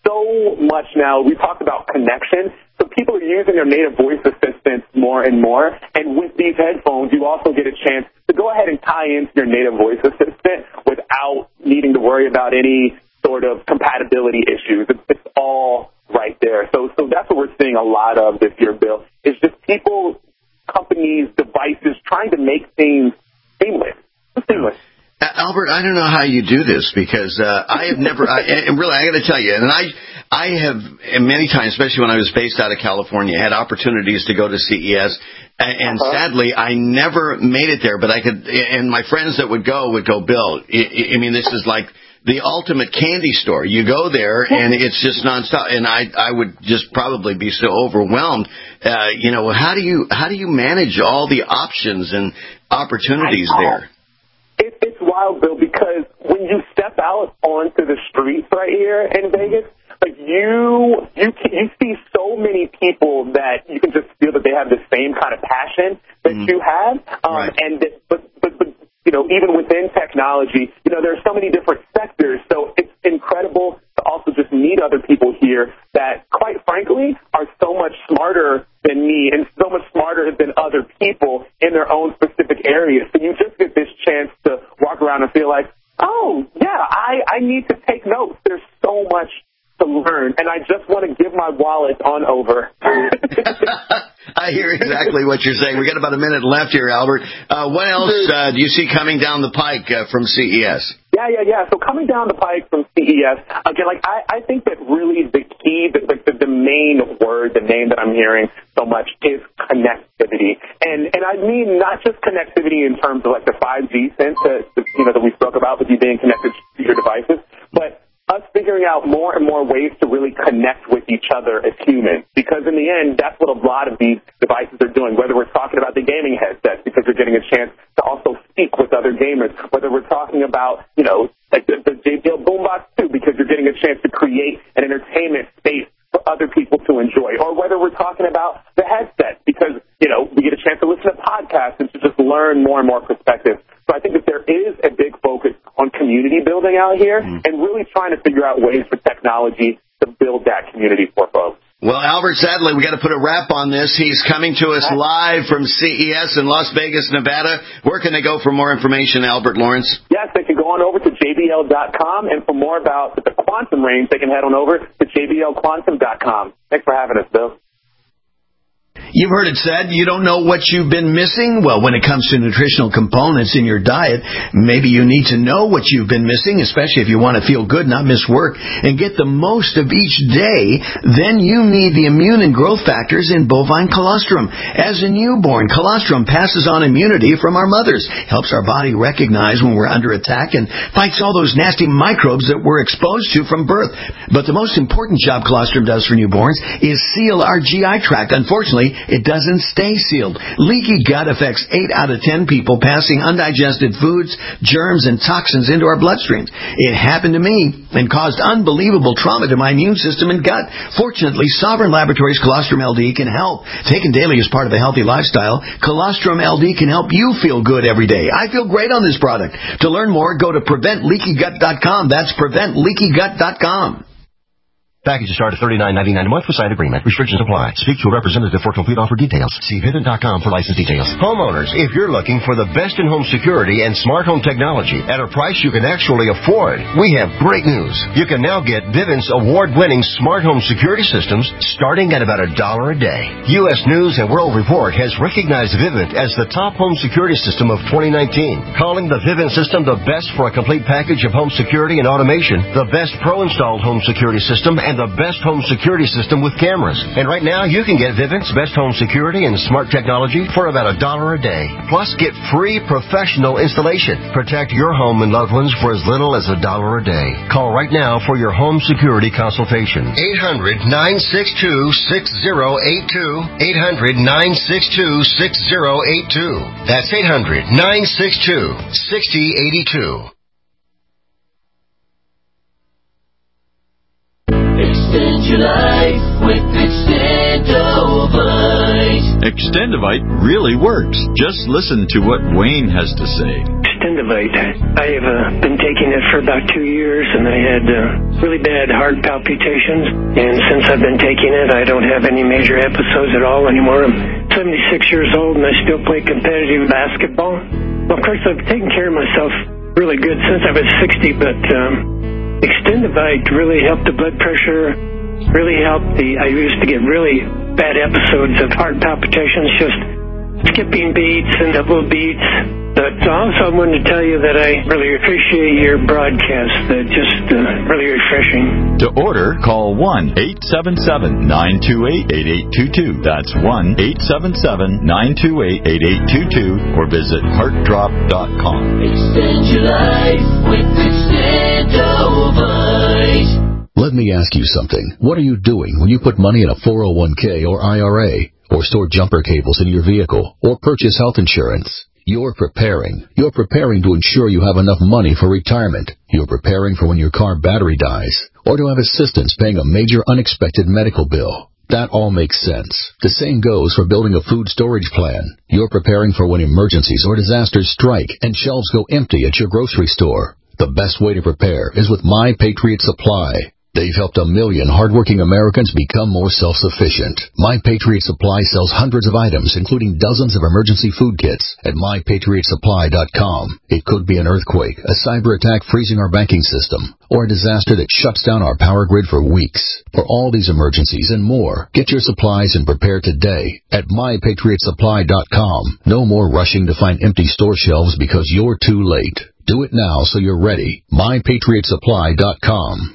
so much now, we talked about connection. So people are using their native voice assistants more and more. And with these headphones, you also get a chance to go ahead and tie into your native voice assistant without needing to worry about any sort of compatibility issues. It's, it's all right there. So, so that's what we're seeing a lot of this year, Bill, is just people, companies, devices trying to make things seamless. Seamless. Albert, I don't know how you do this because uh, I have never, I, and really, I got to tell you, and I, I have many times, especially when I was based out of California, had opportunities to go to C E S, and, and uh-huh. sadly, I never made it there. But I could, and my friends that would go would go, Bill. I, I mean, this is like the ultimate candy store. You go there, and it's just nonstop. And I, I would just probably be so overwhelmed. Uh, you know, how do you, how do you manage all the options and opportunities there? It, it's wild, Bill, because when you step out onto the streets right here in Vegas, like you, you, can, you see so many people that you can just feel that they have the same kind of passion that mm-hmm. you have, um, right. and that, but, but, but you know, even within technology, you know, there are so many different sectors. So it's incredible to also just meet other people here that, quite frankly, are so much smarter than me and so much smarter than other people in their own specific areas. So you just get this chance to walk around and feel like, oh, yeah, I, I need to take notes. There's so much to learn, and I just want to give my wallet on over. I hear exactly what you're saying. We got about a minute left here, Albert. Uh, what else uh, do you see coming down the pike uh, from C E S? Yeah, yeah, yeah. So coming down the pike from C E S, again, like I, I think that really the key, the, like the, the main word, the name that I'm hearing so much is connectivity, and and I mean not just connectivity in terms of like the five G sense that you know that we spoke about with you being connected to your devices, but us figuring out more and more ways to really connect with each other as humans. Because in the end, that's what a lot of these devices are doing, whether we're talking about the gaming headsets, because you're getting a chance to also speak with other gamers, whether we're talking about, you know, like the, the J B L Boombox two, because you're getting a chance to create an entertainment space for other people to enjoy, or whether we're talking about the headset, because, you know, we get a chance to listen to podcasts and to just learn more and more perspectives. So I think that there is a big focus on community building out here mm. and really trying to figure out ways for technology to build that community for folks. Well, Albert, sadly, we got to put a wrap on this. He's coming to us live from C E S in Las Vegas, Nevada. Where can they go for more information, Albert Lawrence? Yes, they can go on over to J B L dot com, and for more about the quantum range, they can head on over to J B L quantum dot com. Thanks for having us, Bill. You've heard it said, you don't know what you've been missing? Well, when it comes to nutritional components in your diet, maybe you need to know what you've been missing, especially if you want to feel good, not miss work, and get the most of each day. Then you need the immune and growth factors in bovine colostrum. As a newborn, colostrum passes on immunity from our mothers, helps our body recognize when we're under attack, and fights all those nasty microbes that we're exposed to from birth. But the most important job colostrum does for newborns is seal our G I tract. Unfortunately, it doesn't stay sealed. Leaky gut affects eight out of ten people, passing undigested foods, germs, and toxins into our bloodstreams. It happened to me and caused unbelievable trauma to my immune system and gut. Fortunately, Sovereign Laboratories Colostrum L D can help. Taken daily as part of a healthy lifestyle, Colostrum L D can help you feel good every day. I feel great on this product. To learn more, go to prevent leaky gut dot com. That's prevent leaky gut dot com. Packages start at thirty-nine ninety-nine a month with site agreement. Restrictions apply. Speak to a representative for complete offer details. See Vivint dot com for license details. Homeowners, if you're looking for the best in home security and smart home technology at a price you can actually afford, we have great news. You can now get Vivint's award-winning smart home security systems starting at about a dollar a day. U S News and World Report has recognized Vivint as the top home security system of twenty nineteen, calling the Vivint system the best for a complete package of home security and automation, the best pro-installed home security system, and the best home security system with cameras. And right now, you can get Vivint's best home security and smart technology for about a dollar a day. Plus, get free professional installation. Protect your home and loved ones for as little as a dollar a day. Call right now for your home security consultation. eight hundred, nine six two, six zero eight two. eight hundred, nine six two, six zero eight two. That's eight hundred, nine six two, six zero eight two. Extend your life with Extendovite. Extendovite really works. Just listen to what Wayne has to say. Extendovite. I have uh, been taking it for about two years, and I had uh, really bad heart palpitations. And since I've been taking it, I don't have any major episodes at all anymore. I'm seventy-six years old, and I still play competitive basketball. Well, of course, I've taken care of myself really good since I was sixty, but um, Extendovite really helped the blood pressure, really helped the, I used to get really bad episodes of heart palpitations, just skipping beats and double beats. But also I wanted to tell you that I really appreciate your broadcast. They're just uh, really refreshing. To order, call one eight seven seven, nine two eight, eight eight two two. That's one eight seven seven, nine two eight, eight eight two two or visit heart drop dot com. Extend your life with Extendovite. Let me ask you something. What are you doing when you put money in a four oh one k or I R A, or store jumper cables in your vehicle, or purchase health insurance? You're preparing. You're preparing to ensure you have enough money for retirement. You're preparing for when your car battery dies, or to have assistance paying a major unexpected medical bill. That all makes sense. The same goes for building a food storage plan. You're preparing for when emergencies or disasters strike and shelves go empty at your grocery store. The best way to prepare is with My Patriot Supply. They've helped a million hardworking Americans become more self-sufficient. My Patriot Supply sells hundreds of items, including dozens of emergency food kits, at my patriot supply dot com. It could be an earthquake, a cyber attack freezing our banking system, or a disaster that shuts down our power grid for weeks. For all these emergencies and more, get your supplies and prepare today at my patriot supply dot com. No more rushing to find empty store shelves because you're too late. Do it now so you're ready. my patriot supply dot com.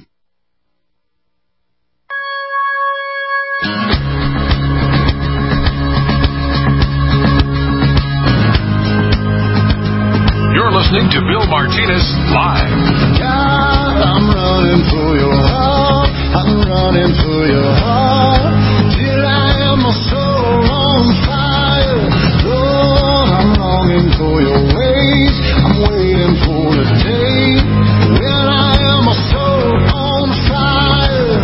You're listening to Bill Martinez Live. God, I'm running for your heart. I'm running for your heart. Till I am my soul on fire. Lord, I'm longing for your ways. I'm waiting for the day when I am my soul on fire.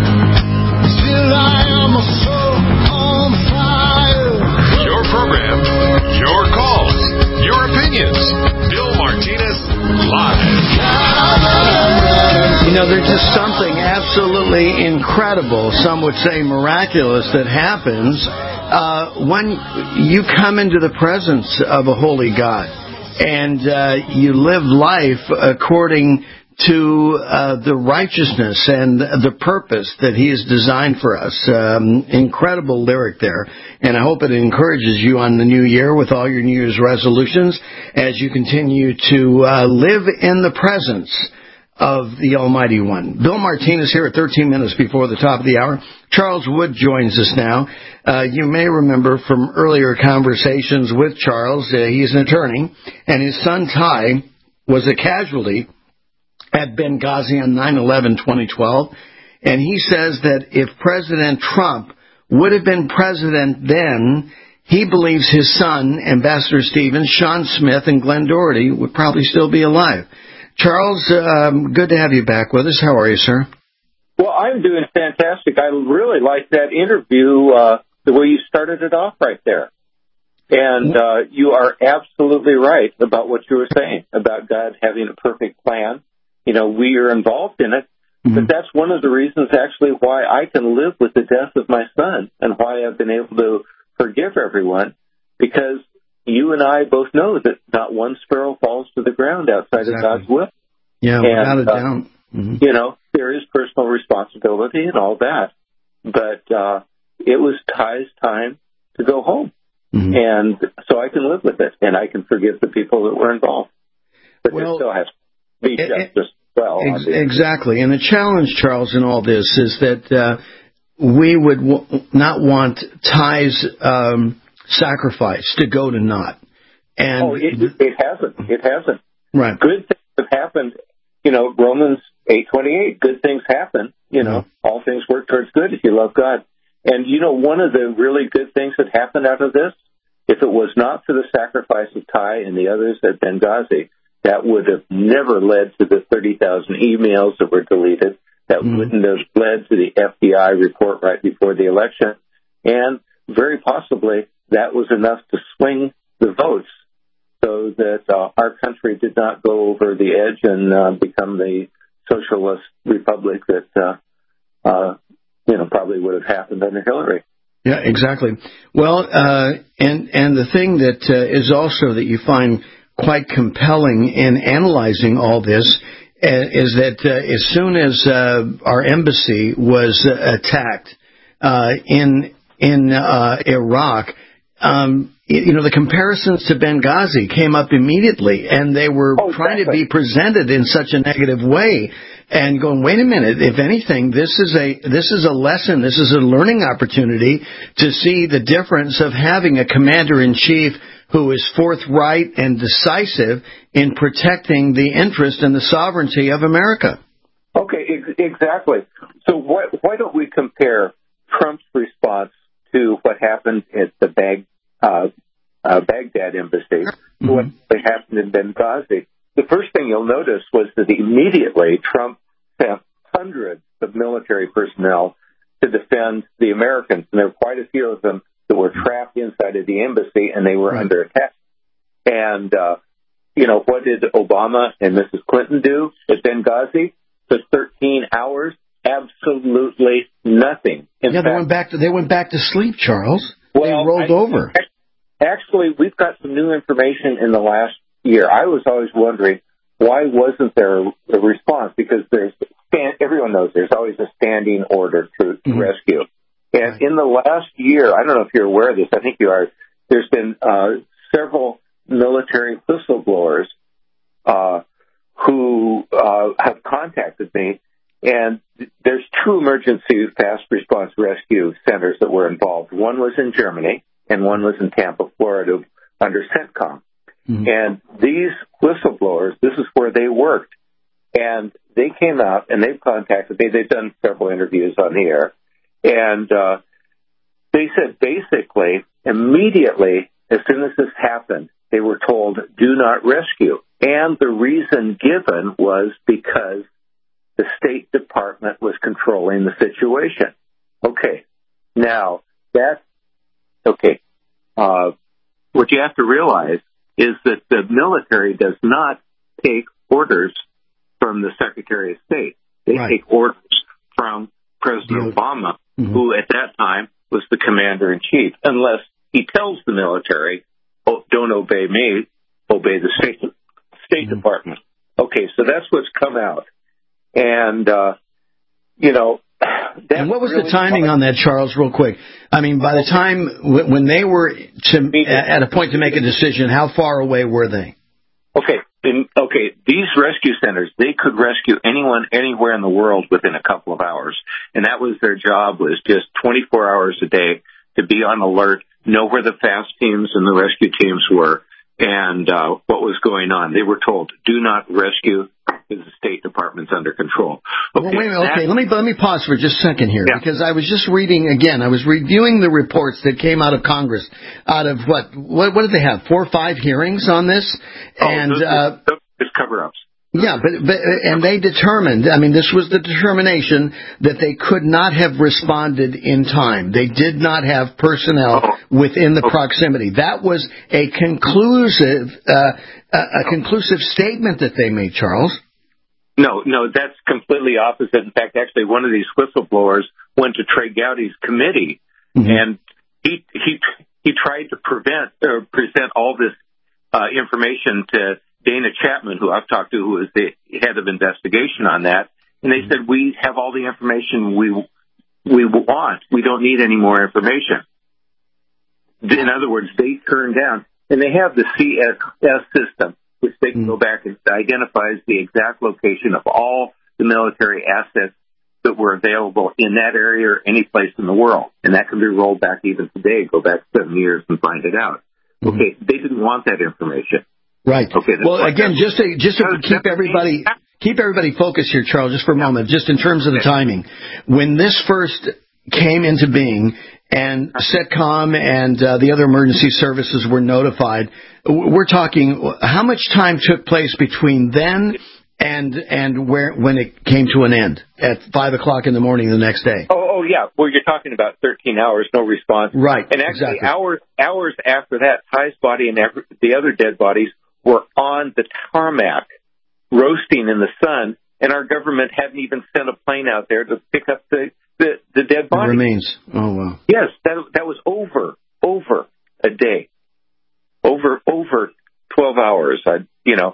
Till I am my soul on fire. Your program, your calls, your opinions. Bill Martinez Live. You know, there's just something absolutely incredible, some would say miraculous, that happens uh, when you come into the presence of a holy God and uh, you live life according to uh, the righteousness and the purpose that He has designed for us. Um, incredible lyric there. And I hope it encourages you on the new year with all your New Year's resolutions as you continue to uh, live in the presence of the Almighty One. Bill Martinez here at thirteen minutes before the top of the hour. Charles Wood joins us now. Uh, you may remember from earlier conversations with Charles, uh, he's an attorney, and his son Ty was a casualty at Benghazi on nine eleven twenty twelve, and he says that if President Trump would have been president then, he believes his son, Ambassador Stevens, Sean Smith, and Glenn Doherty would probably still be alive. Charles, um, good to have you back with us. How are you, sir? Well, I'm doing fantastic. I really like that interview, uh, the way you started it off right there. And uh, you are absolutely right about what you were saying about God having a perfect plan. You know, we are involved in it, mm-hmm. but that's one of the reasons actually why I can live with the death of my son and why I've been able to forgive everyone, because you and I both know that not one sparrow falls to the ground outside exactly. of God's will. Yeah, and, without a uh, doubt. Mm-hmm. You know, there is personal responsibility and all that, but uh, it was Ty's time to go home. Mm-hmm. And so I can live with it, and I can forgive the people that were involved. But well, there still has to be justice. well. Ex- exactly. And the challenge, Charles, in all this is that uh, we would w- not want Ty's um, sacrifice to go to naught. And oh, it, it hasn't. It hasn't. Right. Good things have happened. You know, Romans eight twenty-eight, good things happen. You know, mm-hmm. all things work towards good if you love God. And, you know, one of the really good things that happened out of this, if it was not for the sacrifice of Ty and the others at Benghazi, that would have never led to the thirty thousand emails that were deleted. That mm-hmm. wouldn't have led to the F B I report right before the election. And very possibly that was enough to swing the votes so that uh, our country did not go over the edge and uh, become the socialist republic that, uh, uh, you know, probably would have happened under Hillary. Yeah, exactly. Well, uh, and and the thing that uh, is also that you find quite compelling in analyzing all this uh, is that uh, as soon as uh, our embassy was uh, attacked uh, in in uh, Iraq, um, you know, the comparisons to Benghazi came up immediately, and they were oh, trying exactly. to be presented in such a negative way. And going, wait a minute, if anything, this is a this is a lesson, this is a learning opportunity to see the difference of having a commander-in-chief who is forthright and decisive in protecting the interest and the sovereignty of America. Okay, ex- exactly. So why, why don't we compare Trump's response to what happened at the Bag, uh, uh, Baghdad embassy mm-hmm. to what happened in Benghazi? The first thing you'll notice was that immediately Trump sent hundreds of military personnel to defend the Americans, and there were quite a few of them that were trapped inside of the embassy, and they were right. under attack. And, uh, you know, what did Obama and Missus Clinton do at Benghazi? For thirteen hours, absolutely nothing. In yeah, fact, they went back to they went back to sleep, Charles. Well, they rolled I, over. Actually, we've got some new information in the last year. I was always wondering, why wasn't there a response? Because there's everyone knows there's always a standing order to, to mm-hmm. rescue. And right. in the last year, I don't know if you're aware of this, I think you are, there's been uh, several military whistleblowers uh, who uh, have contacted me, and there's two emergency fast response rescue centers that were involved. One was in Germany, and one was in Tampa, Florida, under CENTCOM. Mm-hmm. And these whistleblowers, this is where they worked. And they came out and they've contacted me. They've done several interviews on the air. And uh, they said basically, immediately, as soon as this happened, they were told, do not rescue. And the reason given was because the State Department was controlling the situation. Okay. Now, that's, okay. Uh, what you have to realize is that the military does not take orders from the Secretary of State. They right. take orders from President yeah. Obama, mm-hmm. who at that time was the commander-in-chief, unless he tells the military, oh, don't obey me, obey the State, State mm-hmm. Department. Okay, so that's what's come out. And, uh, you know, and what was really the timing hard. on that, Charles, real quick? I mean, by the time w- when they were to, at a point to make a decision, how far away were they? Okay, in, okay. These rescue centers, they could rescue anyone anywhere in the world within a couple of hours, and that was their job. Was just twenty-four hours a day to be on alert, know where the fast teams and the rescue teams were, and uh, what was going on. They were told, do not rescue because the State Department's under control. Okay, well, wait a minute, okay, let me let me pause for just a second here, yeah. because I was just reading, again, I was reviewing the reports that came out of Congress, out of what, what, what did they have, four or five hearings on this? Oh, and those, uh, those cover-ups. Yeah, but, but and they determined, I mean, this was the determination that they could not have responded in time. They did not have personnel oh. within the okay. proximity. That was a conclusive, uh, a, a conclusive statement that they made, Charles. No, no, that's completely opposite. In fact, actually, one of these whistleblowers went to Trey Gowdy's committee, mm-hmm. and he he he tried to prevent or present all this uh, information to Dana Chapman, who I've talked to, who is the head of investigation on that, and they said, we have all the information we we want. We don't need any more information. In other words, they turned down, and they have the C S S system. which they can mm. go back and identifies the exact location of all the military assets that were available in that area or any place in the world. And that can be rolled back even today, go back seven years and find it out. Mm-hmm. Okay, they didn't want that information. Right. Okay. Well, again, just to, just to keep everybody keep everybody focused here, Charles, just for a moment, just in terms of the timing. When this first came into being and CENTCOM and uh, the other emergency services were notified, we're talking how much time took place between then and and where when it came to an end at five o'clock in the morning the next day? Oh, oh yeah. Well, you're talking about thirteen hours, no response. Right. And actually, exactly. hours hours after that, Ty's body and every, the other dead bodies were on the tarmac, roasting in the sun, and our government hadn't even sent a plane out there to pick up the the, the dead bodies. The remains. Oh wow. Yes, that that was over over a day, over over twelve hours. I you know.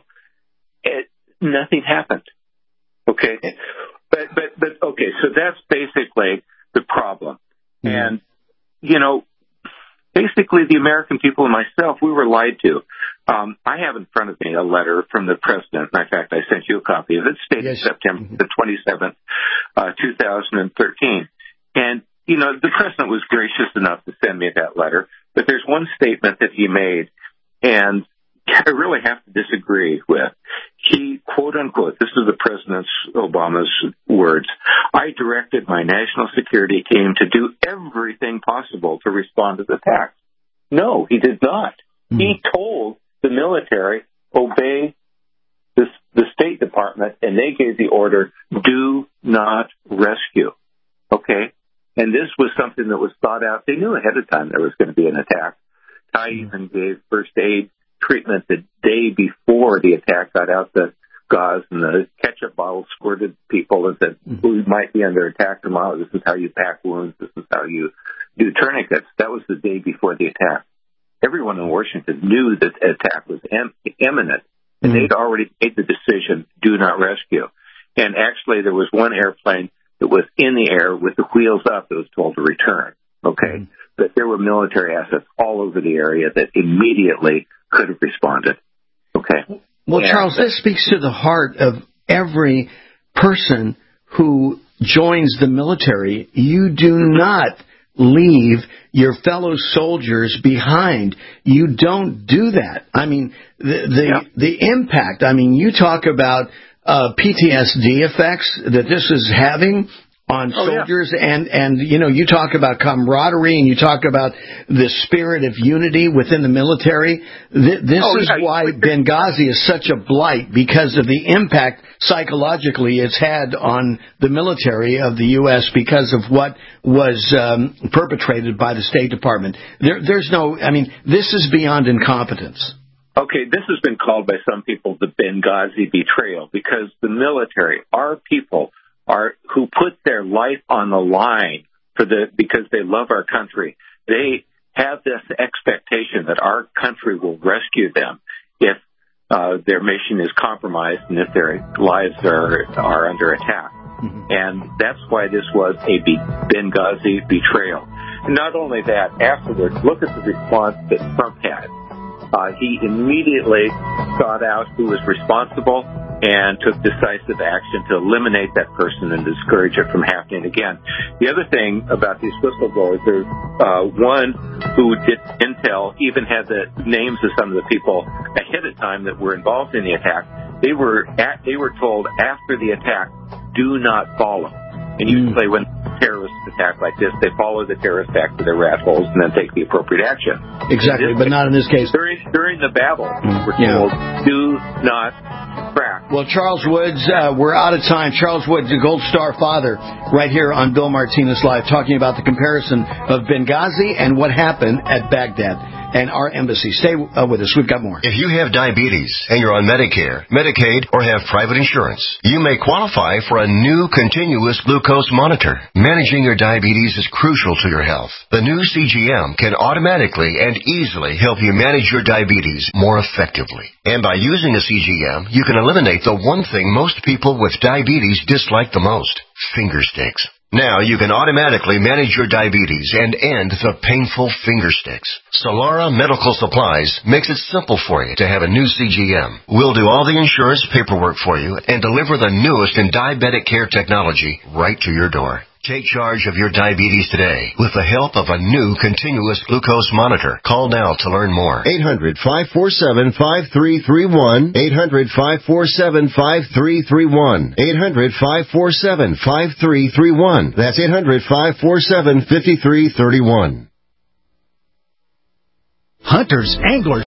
It, Nothing happened. Okay, but but but okay. So that's basically the problem, mm-hmm. and you know, basically the American people and myself, we were lied to. Um, I have in front of me a letter from the president. In fact, I sent you a copy of it. Stated yes. September mm-hmm. the twenty-seventh, uh, two thousand thirteen, and you know, the president was gracious enough to send me that letter. But there's one statement that he made, and I really have to disagree with. He, quote unquote, this is the President Obama's words, I directed my national security team to do everything possible to respond to the attack. No, he did not. Mm-hmm. He told the military, obey this, the State Department, and they gave the order, do not rescue. Okay? And this was something that was thought out. They knew ahead of time there was going to be an attack. Ty even gave first aid treatment the day before the attack, got out the gauze and the ketchup bottle, squirted people and said, we might be under attack tomorrow. This is how you pack wounds. This is how you do tourniquets. That was the day before the attack. Everyone in Washington knew that the attack was em- imminent, and mm-hmm. they'd already made the decision, do not rescue. And actually, there was one airplane that was in the air with the wheels up that was told to return. Okay? Mm-hmm. But there were military assets all over the area that immediately could have responded. Okay. Well, yeah. Charles, this speaks to the heart of every person who joins the military. You do not leave your fellow soldiers behind. You don't do that. I mean, the the, yeah. the impact. I mean, you talk about uh, P T S D effects that this is having on oh, soldiers, yeah. and, and, you know, you talk about camaraderie and you talk about the spirit of unity within the military. Th- this oh, is yeah. why Benghazi is such a blight, because of the impact psychologically it's had on the military of the U S because of what was um, perpetrated by the State Department. There, there's no, I mean, this is beyond incompetence. Okay, this has been called by some people the Benghazi betrayal, because the military, our people, are who put their life on the line for the because they love our country. They have this expectation that our country will rescue them if uh, their mission is compromised and if their lives are are under attack. Mm-hmm. And that's why this was a Benghazi betrayal. And not only that, afterwards, look at the response that Trump had. Uh, he immediately sought out who was responsible and took decisive action to eliminate that person and discourage it from happening again. The other thing about these whistleblowers, there's uh, one who did intel, even had the names of some of the people ahead of time that were involved in the attack. They were at, they were told after the attack, do not follow. And usually when terrorists attack like this, they follow the terrorists back to their rat holes and then take the appropriate action. Exactly, but not in this case. During during the battle, we're told, yeah. do not crack. Well, Charles Woods, uh, we're out of time. Charles Woods, the Gold Star father, right here on Bill Martinez Live, talking about the comparison of Benghazi and what happened at Baghdad and our embassy. Stay uh, with us. We've got more. If you have diabetes and you're on Medicare, Medicaid, or have private insurance, you may qualify for a new continuous glucose monitor. Managing your diabetes is crucial to your health. The new C G M can automatically and easily help you manage your diabetes more effectively. And by using a C G M, you can eliminate the one thing most people with diabetes dislike the most: finger sticks. Now you can automatically manage your diabetes and end the painful finger sticks. Solara Medical Supplies makes it simple for you to have a new C G M. We'll do all the insurance paperwork for you and deliver the newest in diabetic care technology right to your door. Take charge of your diabetes today with the help of a new continuous glucose monitor. Call now to learn more. eight hundred, five four seven, five three three one. eight hundred, five four seven, five three three one. eight hundred, five four seven, five three three one. That's eight hundred, five four seven, five three three one. Hunters, anglers,